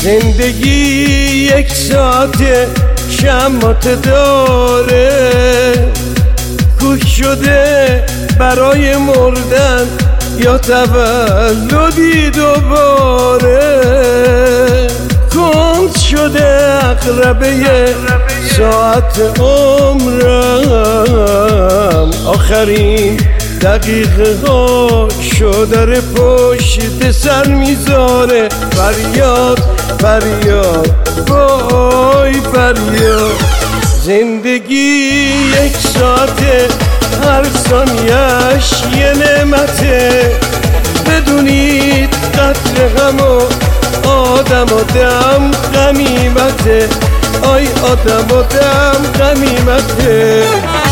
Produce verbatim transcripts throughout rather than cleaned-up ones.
زندگی یک ساعت شمات داره، کوک شده برای مردن یا تولدی دوباره. کند شده عقربه ساعت عمرم، آخرین دقیقه ها شدر پشت سر میذاره. فریاد فریاد وای فریاد، زندگی یک ساعته، هر ثانیه‌اش یه نعمته. بدونید قتل غم و آدم و دم غنیمته، آی آدم و دم غنیمته.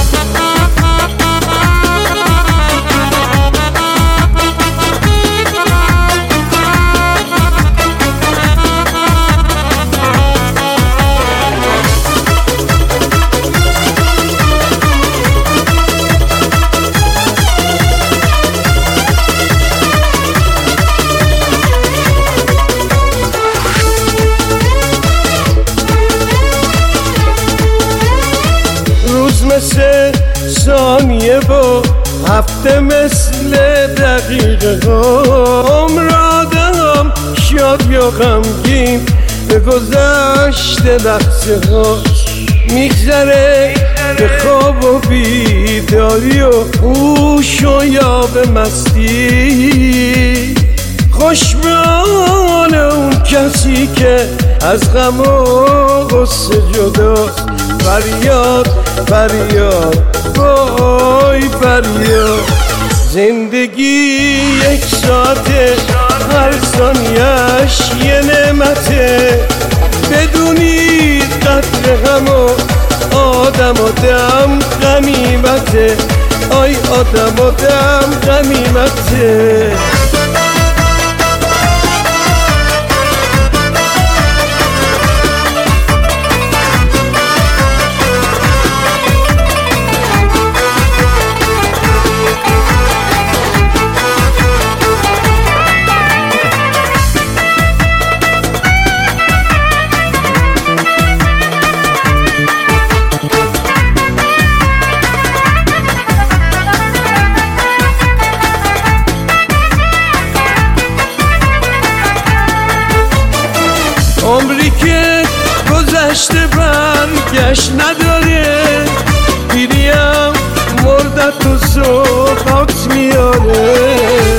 مثل ثانیه و هفته مثل دقیقه ها. عمر آدم شاد یا غمگین به گذشته لحظه ها میگذره، به خواب و بیداری و هوش و یاب مستی. خوش به حال اون کسی که از غم و غصه جداست. فریاد فریاد وای فریاد، زندگی یک ساعته، هر ثانیه‌اش یه نعمته. بدونید قتل غم و آدم و دم غنیمته، آی آدم و دم غنیمته. عمری که گذشته برگشت نداره، پیریم مردت و صبحات میاره.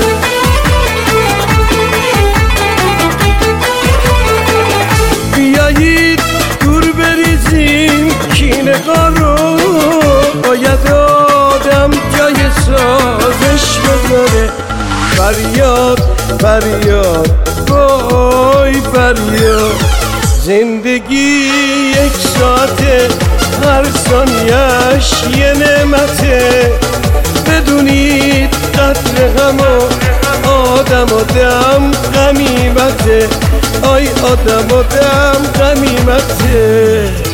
بیایید دور بریزیم کینه رو، باید آدم جای سازش بذاره. فریاد فریاد وای فریاد، زندگی یک ساعته، هر ثانیه‌اش یه نعمته. بدونید قتل غم و آدم و دم غنیمته، آی آدم و دم غنیمته.